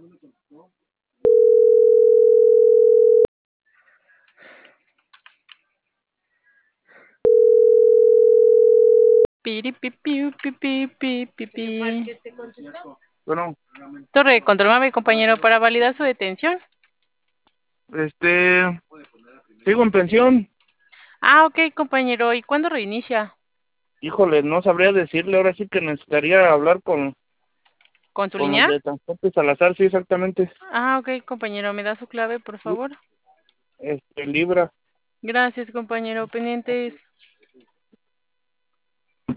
Piri, pi, pi, pi, pi, pi, pi, pi. Bueno, Torre de control, mami, compañero, para validar su detención. este, sigo en pensión. Ah, ok, compañero. ¿Y cuándo reinicia? Híjole, no sabría decirle, ahora sí que necesitaría hablar ¿Con su con los línea? de Transporte Salazar, sí, exactamente. Ah, ok, compañero. ¿Me da su clave, por favor? Libra. Gracias, compañero. Pendientes.